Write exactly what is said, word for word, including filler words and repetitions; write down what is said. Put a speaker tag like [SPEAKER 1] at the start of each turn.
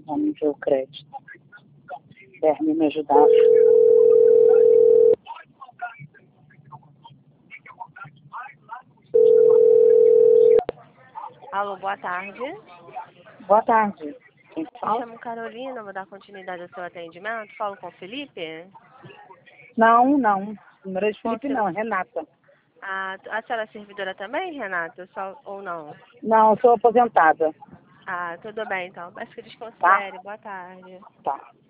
[SPEAKER 1] Vamos ver o crédito. Quer me ajudar?
[SPEAKER 2] Alô, boa tarde.
[SPEAKER 1] Boa tarde. Quem
[SPEAKER 2] Me
[SPEAKER 1] fala?
[SPEAKER 2] chamo Carolina, vou dar continuidade ao seu atendimento. Falo com o Felipe?
[SPEAKER 1] Não, não. Número de Felipe
[SPEAKER 2] Você-
[SPEAKER 1] não, é Renata.
[SPEAKER 2] A, a senhora é servidora também, Renata? Só, ou não?
[SPEAKER 1] Não, eu sou aposentada.
[SPEAKER 2] Ah, tudo bem então. Peço que
[SPEAKER 1] Tá?
[SPEAKER 2] desconsidere. Boa tarde.
[SPEAKER 1] Tá.